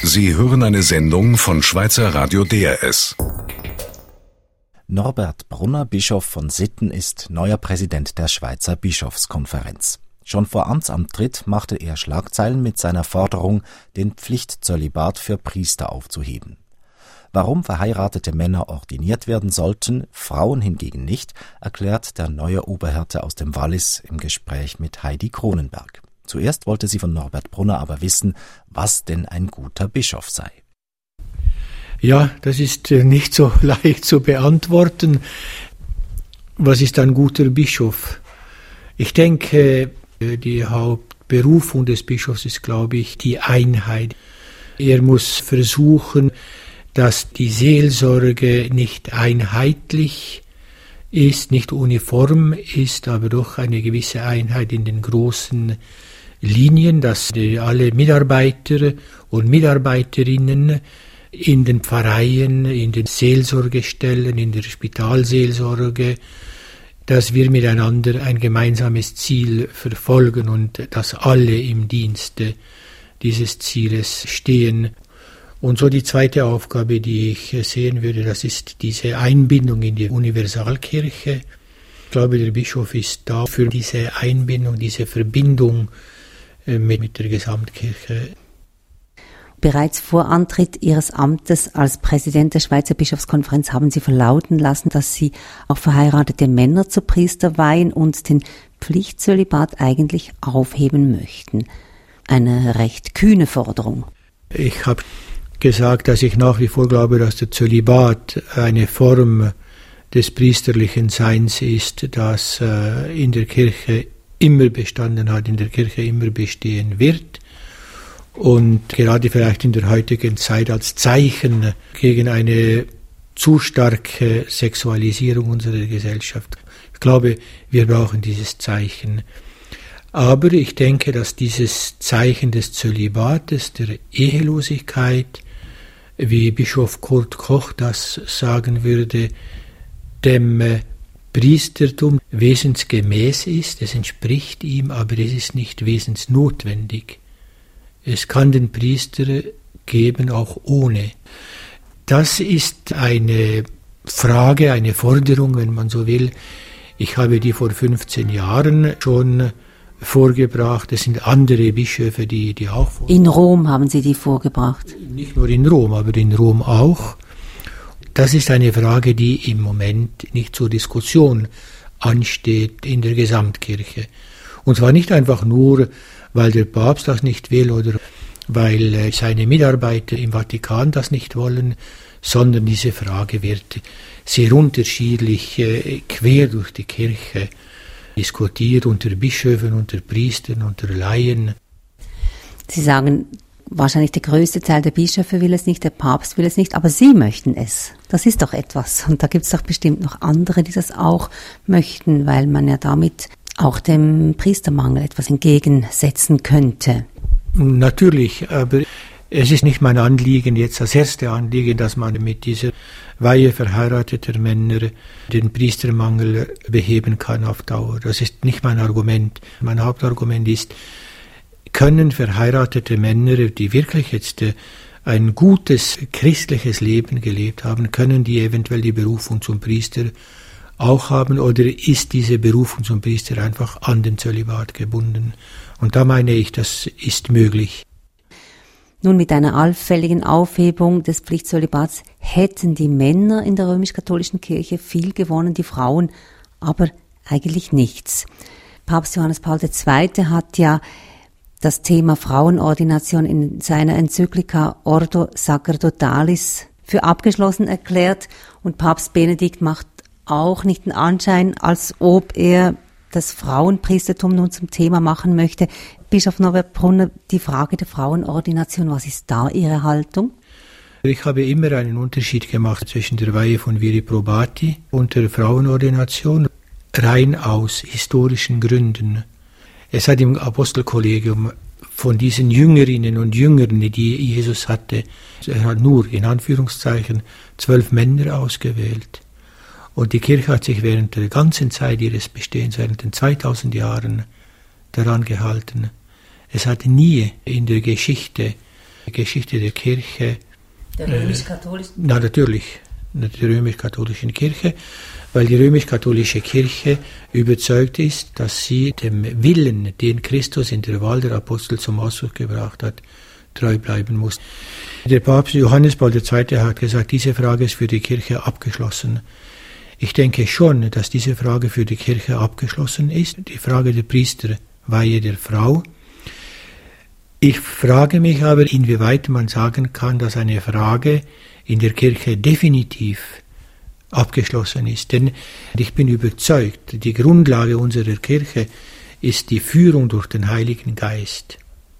Sie hören eine Sendung von Schweizer Radio DRS. Norbert Brunner, Bischof von Sitten, ist neuer Präsident der Schweizer Bischofskonferenz. Schon vor Amtsantritt machte er Schlagzeilen mit seiner Forderung, den Pflichtzölibat für Priester aufzuheben. Warum verheiratete Männer ordiniert werden sollten, Frauen hingegen nicht, erklärt der neue Oberhirte aus dem Wallis im Gespräch mit Heidi Kronenberg. Zuerst wollte sie von Norbert Brunner aber wissen, was denn ein guter Bischof sei. Ja, das ist nicht so leicht zu beantworten. Was ist ein guter Bischof? Ich denke, die Hauptberufung des Bischofs ist, glaube ich, die Einheit. Er muss versuchen, dass die Seelsorge nicht einheitlich ist, nicht uniform ist, aber doch eine gewisse Einheit in den großen Linien, dass alle Mitarbeiter und Mitarbeiterinnen in den Pfarreien, in den Seelsorgestellen, in der Spitalseelsorge, dass wir miteinander ein gemeinsames Ziel verfolgen und dass alle im Dienste dieses Zieles stehen. Und so die zweite Aufgabe, die ich sehen würde, das ist diese Einbindung in die Universalkirche. Ich glaube, der Bischof ist da für diese Einbindung, diese Verbindung mit der Gesamtkirche. Bereits vor Antritt Ihres Amtes als Präsident der Schweizer Bischofskonferenz haben Sie verlauten lassen, dass Sie auch verheiratete Männer zu Priester weihen und den Pflichtzölibat eigentlich aufheben möchten. Eine recht kühne Forderung. Ich habe gesagt, dass ich nach wie vor glaube, dass der Zölibat eine Form des priesterlichen Seins ist, das in der Kirche immer bestanden hat, in der Kirche immer bestehen wird und gerade vielleicht in der heutigen Zeit als Zeichen gegen eine zu starke Sexualisierung unserer Gesellschaft. Ich glaube, wir brauchen dieses Zeichen. Aber ich denke, dass dieses Zeichen des Zölibates, der Ehelosigkeit, wie Bischof Kurt Koch das sagen würde, dem Priestertum wesensgemäß ist, es entspricht ihm, aber es ist nicht wesensnotwendig. Es kann den Priester geben, auch ohne. Das ist eine Frage, eine Forderung, wenn man so will. Ich habe die vor 15 Jahren schon vorgebracht. Es sind andere Bischöfe, die auch vorgebracht. In Rom haben Sie die vorgebracht? Nicht nur in Rom, aber in Rom auch. Das ist eine Frage, die im Moment nicht zur Diskussion ansteht in der Gesamtkirche. Und zwar nicht einfach nur, weil der Papst das nicht will oder weil seine Mitarbeiter im Vatikan das nicht wollen, sondern diese Frage wird sehr unterschiedlich quer durch die Kirche diskutiert, unter Bischöfen, unter Priestern, unter Laien. Sie sagen, wahrscheinlich der größte Teil der Bischöfe will es nicht, der Papst will es nicht, aber Sie möchten es. Das ist doch etwas. Und da gibt es doch bestimmt noch andere, die das auch möchten, weil man ja damit auch dem Priestermangel etwas entgegensetzen könnte. Natürlich, aber es ist nicht mein Anliegen, jetzt das erste Anliegen, dass man mit dieser Weihe verheirateter Männer den Priestermangel beheben kann auf Dauer. Das ist nicht mein Argument. Mein Hauptargument ist, können verheiratete Männer, die wirklich jetzt ein gutes christliches Leben gelebt haben, können die eventuell die Berufung zum Priester auch haben, oder ist diese Berufung zum Priester einfach an den Zölibat gebunden? Und da meine ich, das ist möglich. Nun, mit einer allfälligen Aufhebung des Pflichtzölibats hätten die Männer in der römisch-katholischen Kirche viel gewonnen, die Frauen aber eigentlich nichts. Papst Johannes Paul II. Hat ja das Thema Frauenordination in seiner Enzyklika Ordo Sacerdotalis für abgeschlossen erklärt, und Papst Benedikt macht auch nicht den Anschein, als ob er das Frauenpriestertum nun zum Thema machen möchte. Bischof Norbert Brunner, die Frage der Frauenordination, was ist da Ihre Haltung? Ich habe immer einen Unterschied gemacht zwischen der Weihe von Viri Probati und der Frauenordination, rein aus historischen Gründen. Es hat im Apostelkollegium von diesen Jüngerinnen und Jüngern, die Jesus hatte, er hat nur, in Anführungszeichen, 12 Männer ausgewählt. Und die Kirche hat sich während der ganzen Zeit ihres Bestehens, während den 2000 Jahren, daran gehalten. Es hat nie in der Geschichte Geschichte der Kirche. Der römisch-katholischen? Natürlich, der römisch-katholischen Kirche, weil die römisch-katholische Kirche überzeugt ist, dass sie dem Willen, den Christus in der Wahl der Apostel zum Ausdruck gebracht hat, treu bleiben muss. Der Papst Johannes Paul II. Hat gesagt, diese Frage ist für die Kirche abgeschlossen. Ich denke schon, dass diese Frage für die Kirche abgeschlossen ist, die Frage der Priesterweihe der Frau. Ich frage mich aber, inwieweit man sagen kann, dass eine Frage in der Kirche definitiv abgeschlossen ist. Denn ich bin überzeugt, die Grundlage unserer Kirche ist die Führung durch den Heiligen Geist.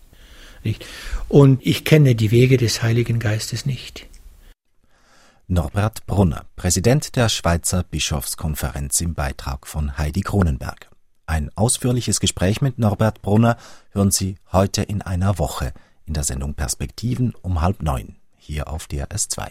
Und ich kenne die Wege des Heiligen Geistes nicht. Norbert Brunner, Präsident der Schweizer Bischofskonferenz, im Beitrag von Heidi Kronenberg. Ein ausführliches Gespräch mit Norbert Brunner hören Sie heute in einer Woche in der Sendung Perspektiven um 8:30 hier auf DRS 2.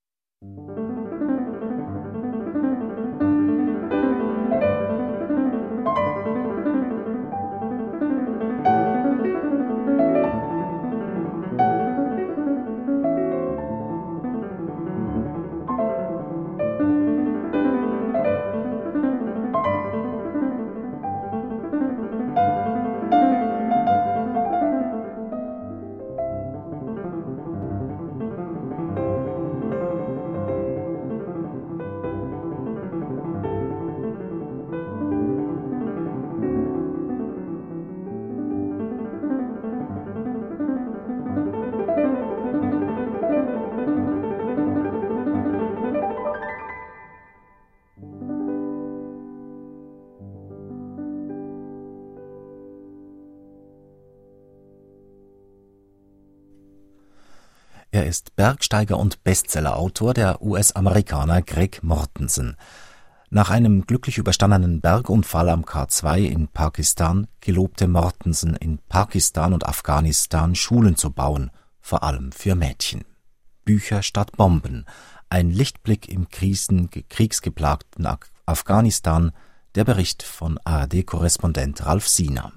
Er ist Bergsteiger und Bestsellerautor, der US-Amerikaner Greg Mortensen. Nach einem glücklich überstandenen Bergunfall am K2 in Pakistan gelobte Mortensen, in Pakistan und Afghanistan Schulen zu bauen, vor allem für Mädchen. Bücher statt Bomben, ein Lichtblick im kriegsgeplagten Afghanistan, der Bericht von ARD-Korrespondent Ralf Siener.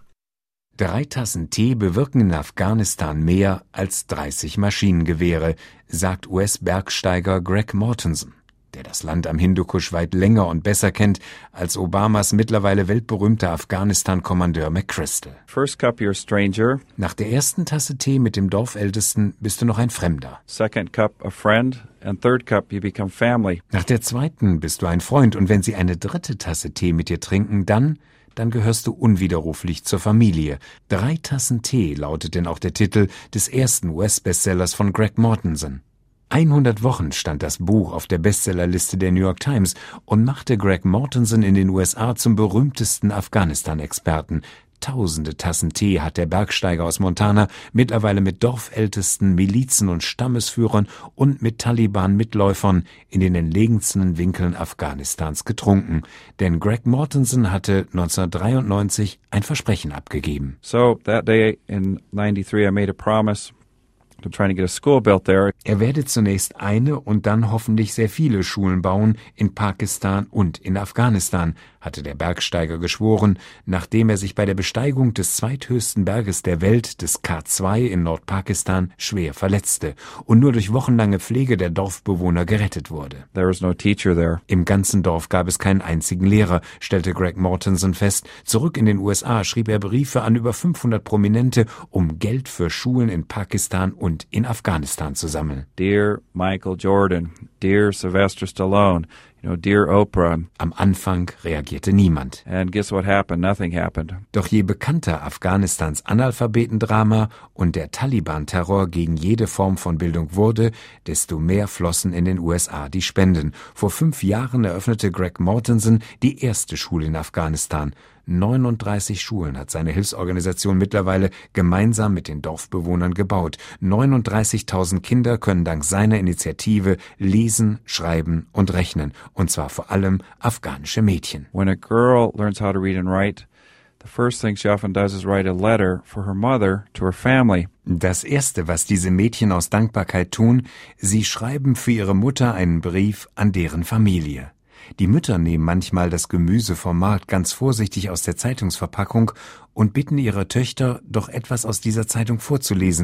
3 Tassen Tee bewirken in Afghanistan mehr als 30 Maschinengewehre, sagt US-Bergsteiger Greg Mortensen, der das Land am Hindukusch weit länger und besser kennt als Obamas mittlerweile weltberühmter Afghanistan-Kommandeur McChrystal. First cup, you're a stranger. Nach der ersten Tasse Tee mit dem Dorfältesten bist du noch ein Fremder. Second cup, a friend. And third cup, you become family. Nach der zweiten bist du ein Freund, und wenn sie eine dritte Tasse Tee mit dir trinken, dann gehörst du unwiderruflich zur Familie. 3 Tassen Tee lautet denn auch der Titel des ersten US-Bestsellers von Greg Mortensen. 100 Wochen stand das Buch auf der Bestsellerliste der New York Times und machte Greg Mortensen in den USA zum berühmtesten Afghanistan-Experten. Tausende Tassen Tee hat der Bergsteiger aus Montana mittlerweile mit Dorfältesten, Milizen und Stammesführern und mit Taliban-Mitläufern in den entlegensten Winkeln Afghanistans getrunken. Denn Greg Mortensen hatte 1993 ein Versprechen abgegeben. So that day in 93 I made a promise. I'm trying to get a school built there. Er werde zunächst eine und dann hoffentlich sehr viele Schulen bauen in Pakistan und in Afghanistan, hatte der Bergsteiger geschworen, nachdem er sich bei der Besteigung des zweithöchsten Berges der Welt, des K2 in Nordpakistan, schwer verletzte und nur durch wochenlange Pflege der Dorfbewohner gerettet wurde. There was no teacher there. Im ganzen Dorf gab es keinen einzigen Lehrer, stellte Greg Mortensen fest. Zurück in den USA schrieb er Briefe an über 500 Prominente, um Geld für Schulen in Pakistan und in Afghanistan zu sammeln. Dear Michael Jordan, dear Sylvester Stallone, dear Oprah. Am Anfang reagierte niemand. And guess what happened? Nothing happened. Doch je bekannter Afghanistans Analphabetendrama und der Taliban-Terror gegen jede Form von Bildung wurde, desto mehr flossen in den USA die Spenden. Vor 5 Jahren eröffnete Greg Mortensen die erste Schule in Afghanistan. 39 Schulen hat seine Hilfsorganisation mittlerweile gemeinsam mit den Dorfbewohnern gebaut. 39.000 Kinder können dank seiner Initiative lesen, schreiben und rechnen. Und zwar vor allem afghanische Mädchen. When a girl learns how to read and write, the first thing she often does is write a letter for her mother to her family. Das Erste, was diese Mädchen aus Dankbarkeit tun, sie schreiben für ihre Mutter einen Brief an deren Familie. Die Mütter nehmen manchmal das Gemüse vom Markt ganz vorsichtig aus der Zeitungsverpackung und bitten ihre Töchter, doch etwas aus dieser Zeitung vorzulesen.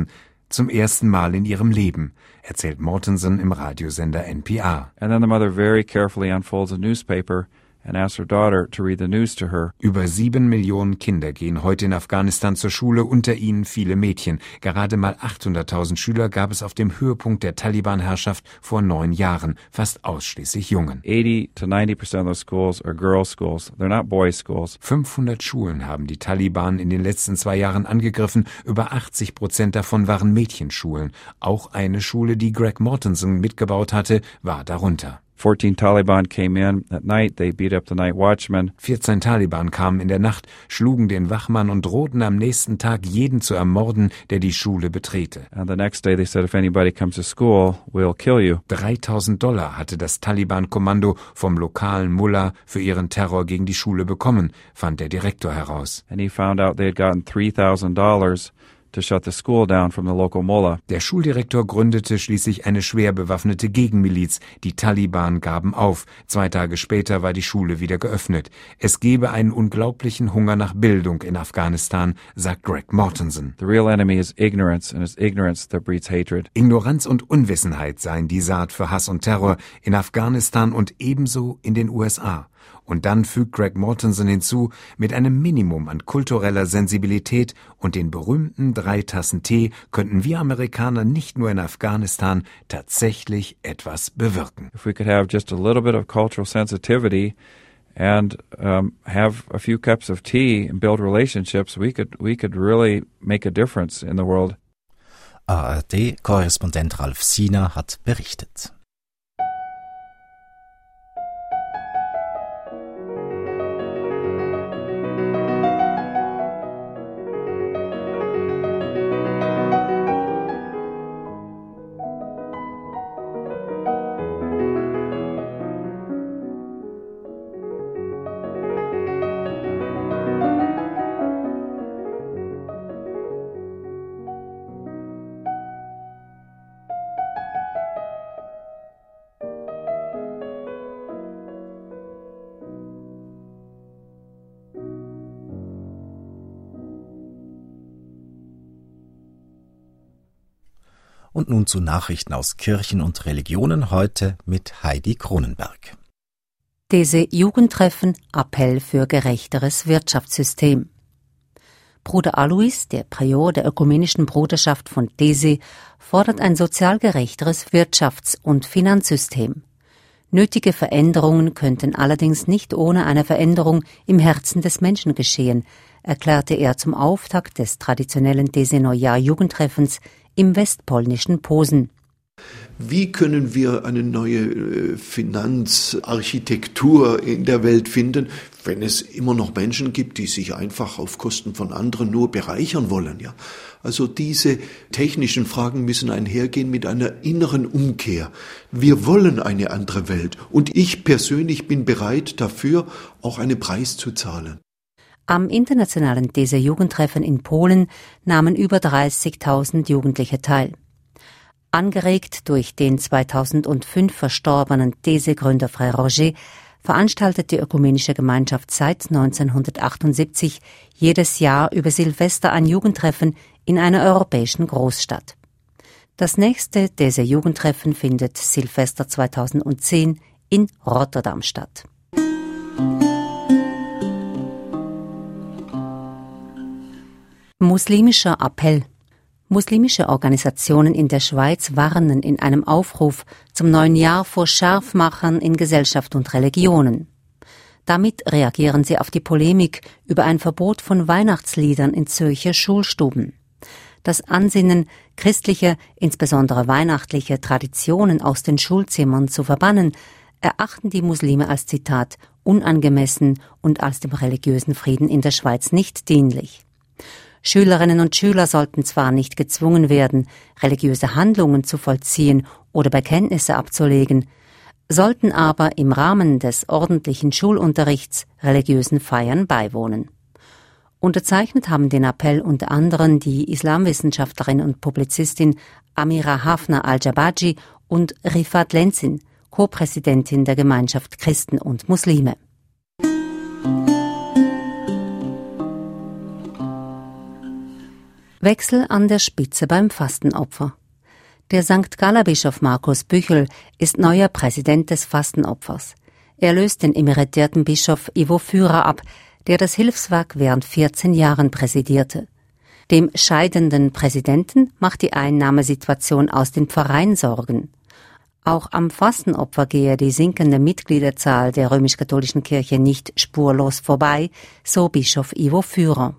Zum ersten Mal in ihrem Leben, erzählt Mortensen im Radiosender NPR. And then the mother very carefully unfolds a newspaper and asks her daughter to read the news to her. Über 7 Millionen Kinder gehen heute in Afghanistan zur Schule, unter ihnen viele Mädchen. Gerade mal 800.000 Schüler gab es auf dem Höhepunkt der Taliban-Herrschaft vor 9 Jahren, fast ausschließlich Jungen. 80 to 90% of those schools are girls' schools. They're not boys' schools. 500 Schulen haben die Taliban in den letzten 2 Jahren angegriffen. Über 80% davon waren Mädchenschulen. Auch eine Schule, die Greg Mortensen mitgebaut hatte, war darunter. 14 Taliban came in at night. They beat up the night watchman. 14 Taliban kamen in der Nacht, schlugen den Wachmann und drohten am nächsten Tag jeden zu ermorden, der die Schule betrete. And the next day they said, if anybody comes to school, we'll kill you. $3.000 hatte das Taliban-Kommando vom lokalen Mullah für ihren Terror gegen die Schule bekommen, fand der Direktor heraus. And he found out they had gotten $3,000 to shut the school down from the local mullah. Der Schuldirektor gründete schließlich eine schwer bewaffnete Gegenmiliz. Die Taliban gaben auf. 2 Tage später war die Schule wieder geöffnet. Es gebe einen unglaublichen Hunger nach Bildung in Afghanistan, sagt Greg Mortensen. The real enemy is ignorance, and it's ignorance that breeds hatred. Ignoranz und Unwissenheit seien die Saat für Hass und Terror in Afghanistan und ebenso in den USA. Und dann fügt Greg Mortensen hinzu, mit einem Minimum an kultureller Sensibilität und den berühmten 3 Tassen Tee könnten wir Amerikaner nicht nur in Afghanistan tatsächlich etwas bewirken. If we could have just a little bit of cultural sensitivity and have a few cups of tea and build relationships, we could really make a difference in the world. ARD-Korrespondent Ralf Siener hat berichtet. Und nun zu Nachrichten aus Kirchen und Religionen, heute mit Heidi Kronenberg. Diese Jugendtreffen Appell für gerechteres Wirtschaftssystem. Bruder Alois, der Prior der Ökumenischen Bruderschaft von Dese, fordert ein sozial gerechteres Wirtschafts- und Finanzsystem. Nötige Veränderungen könnten allerdings nicht ohne eine Veränderung im Herzen des Menschen geschehen, erklärte er zum Auftakt des traditionellen Dese-Neujahr-Jugendtreffens im westpolnischen Posen. Wie können wir eine neue Finanzarchitektur in der Welt finden, wenn es immer noch Menschen gibt, die sich einfach auf Kosten von anderen nur bereichern wollen? Ja? Also diese technischen Fragen müssen einhergehen mit einer inneren Umkehr. Wir wollen eine andere Welt und ich persönlich bin bereit dafür, auch einen Preis zu zahlen. Am internationalen Dese-Jugendtreffen in Polen nahmen über 30.000 Jugendliche teil. Angeregt durch den 2005 verstorbenen Dese-Gründer Frère Roger veranstaltet die Ökumenische Gemeinschaft seit 1978 jedes Jahr über Silvester ein Jugendtreffen in einer europäischen Großstadt. Das nächste Dese-Jugendtreffen findet Silvester 2010 in Rotterdam statt. Muslimischer Appell. Muslimische Organisationen in der Schweiz warnen in einem Aufruf zum neuen Jahr vor Scharfmachern in Gesellschaft und Religionen. Damit reagieren sie auf die Polemik über ein Verbot von Weihnachtsliedern in Zürcher Schulstuben. Das Ansinnen, christliche, insbesondere weihnachtliche Traditionen aus den Schulzimmern zu verbannen, erachten die Muslime als, Zitat, unangemessen und als dem religiösen Frieden in der Schweiz nicht dienlich. Schülerinnen und Schüler sollten zwar nicht gezwungen werden, religiöse Handlungen zu vollziehen oder Bekenntnisse abzulegen, sollten aber im Rahmen des ordentlichen Schulunterrichts religiösen Feiern beiwohnen. Unterzeichnet haben den Appell unter anderem die Islamwissenschaftlerin und Publizistin Amira Hafner Al-Jabaji und Rifat Lenzin, Co-Präsidentin der Gemeinschaft Christen und Muslime. Wechsel an der Spitze beim Fastenopfer. Der St. Galler Bischof Markus Büchel ist neuer Präsident des Fastenopfers. Er löst den emeritierten Bischof Ivo Führer ab, der das Hilfswerk während 14 Jahren präsidierte. Dem scheidenden Präsidenten macht die Einnahmesituation aus den Pfarreien Sorgen. Auch am Fastenopfer gehe die sinkende Mitgliederzahl der römisch-katholischen Kirche nicht spurlos vorbei, so Bischof Ivo Führer.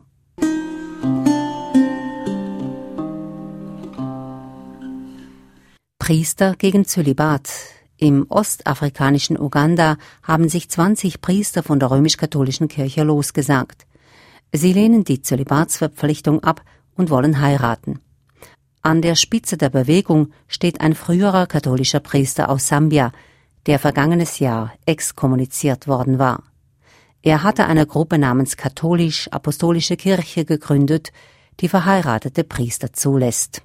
Priester gegen Zölibat. Im ostafrikanischen Uganda haben sich 20 Priester von der römisch-katholischen Kirche losgesagt. Sie lehnen die Zölibatsverpflichtung ab und wollen heiraten. An der Spitze der Bewegung steht ein früherer katholischer Priester aus Sambia, der vergangenes Jahr exkommuniziert worden war. Er hatte eine Gruppe namens Katholisch-Apostolische Kirche gegründet, die verheiratete Priester zulässt.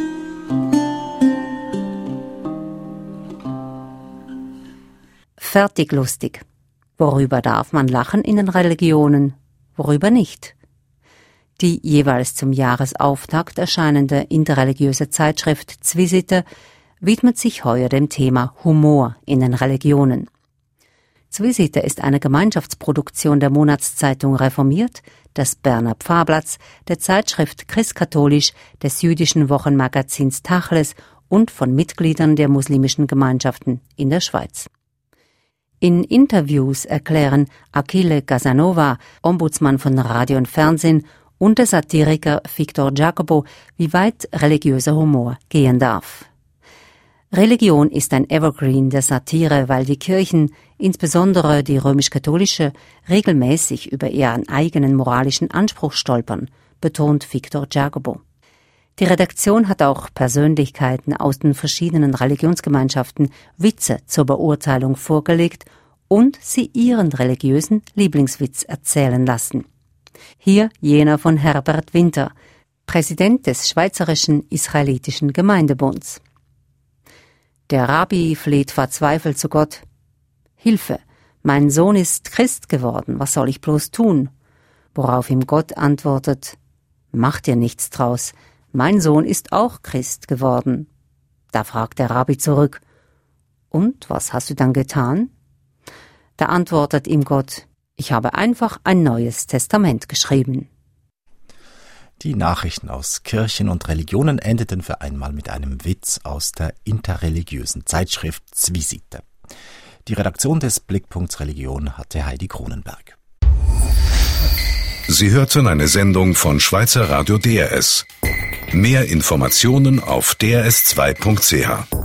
Fertig lustig. Worüber darf man lachen in den Religionen? Worüber nicht? Die jeweils zum Jahresauftakt erscheinende interreligiöse Zeitschrift Zwisite widmet sich heuer dem Thema Humor in den Religionen. Zwisite ist eine Gemeinschaftsproduktion der Monatszeitung Reformiert, des Berner Pfarrblatts, der Zeitschrift Christkatholisch, des jüdischen Wochenmagazins Tachles und von Mitgliedern der muslimischen Gemeinschaften in der Schweiz. In Interviews erklären Achille Casanova, Ombudsmann von Radio und Fernsehen, und der Satiriker Victor Jacobo, wie weit religiöser Humor gehen darf. Religion ist ein Evergreen der Satire, weil die Kirchen, insbesondere die römisch-katholische, regelmäßig über ihren eigenen moralischen Anspruch stolpern, betont Victor Jacobo. Die Redaktion hat auch Persönlichkeiten aus den verschiedenen Religionsgemeinschaften Witze zur Beurteilung vorgelegt und sie ihren religiösen Lieblingswitz erzählen lassen. Hier jener von Herbert Winter, Präsident des Schweizerischen Israelitischen Gemeindebunds. Der Rabbi fleht verzweifelt zu Gott: Hilfe, mein Sohn ist Christ geworden, was soll ich bloß tun? Worauf ihm Gott antwortet: Mach dir nichts draus, mein Sohn ist auch Christ geworden. Da fragt der Rabbi zurück: Und was hast du dann getan? Da antwortet ihm Gott: Ich habe einfach ein neues Testament geschrieben. Die Nachrichten aus Kirchen und Religionen endeten für einmal mit einem Witz aus der interreligiösen Zeitschrift Zwisite. Die Redaktion des Blickpunkts Religion hatte Heidi Kronenberg. Sie hörten eine Sendung von Schweizer Radio DRS. Mehr Informationen auf drs2.ch.